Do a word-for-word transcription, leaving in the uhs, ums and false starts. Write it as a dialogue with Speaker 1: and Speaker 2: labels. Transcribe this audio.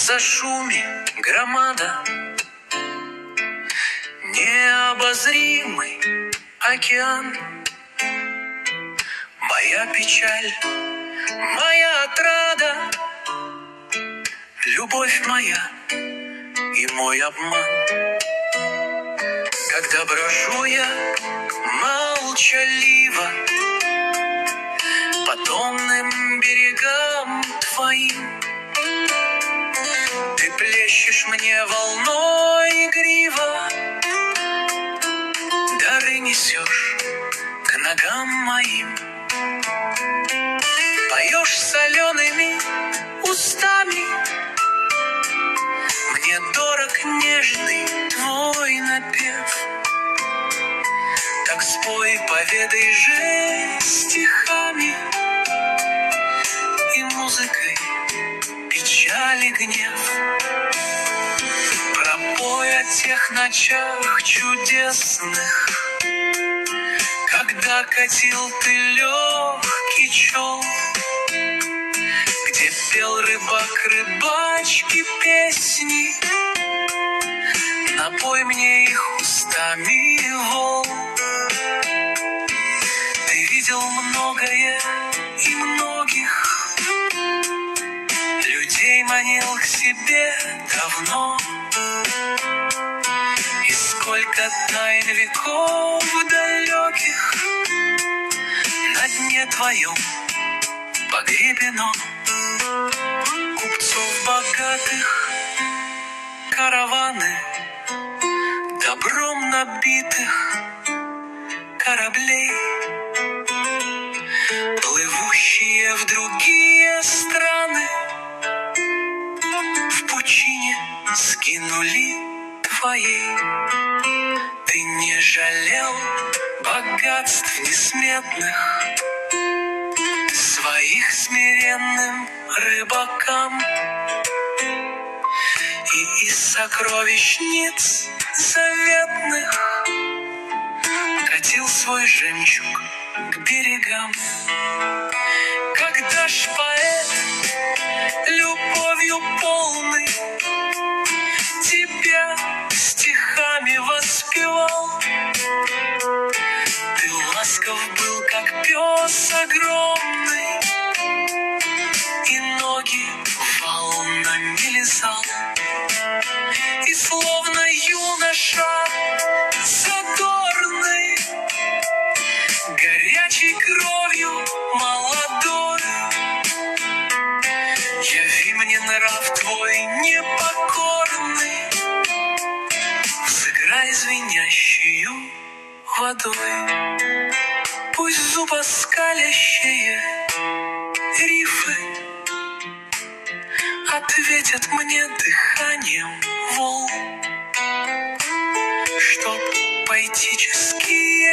Speaker 1: зашумит громада, необозримый океан. Моя печаль, моя отрада, любовь моя и мой обман. Когда брожу я молчаливо по томным берегам твоим, ты плещешь мне волной игриво, дары несешь к ногам моим. Поешь солеными устами, мне дорог нежный твой напев. Так спой, поведай же стихами и музыкой печали гнев. Пропой о тех ночах чудесных, когда катил ты легкий чел, где пел рыбак рыбачки песни. Напой мне их устами волн. Ты видел многое и многих, людей манил к себе давно. И сколько тайн веков далеких на дне твоем погребено. Купцов богатых караваны, добром набитых кораблей, плывущие в другие страны, в пучине сгинули твоей. Ты не жалел богатств несметных своих смиренным рыбакам, и из сокровищниц заветных катил свой жемчуг к берегам. Когда ж поэт любовью полный тебя стихами воспевал, ты ласков был, как пес огромный, и ноги волнами лизал. И словно юноша задорный, горячей кровью молодой, яви мне нрав твой непокорный, сыграй звенящую водой. Пусть зубоскалящие рифы ответят мне дыханием волн, чтоб поэтические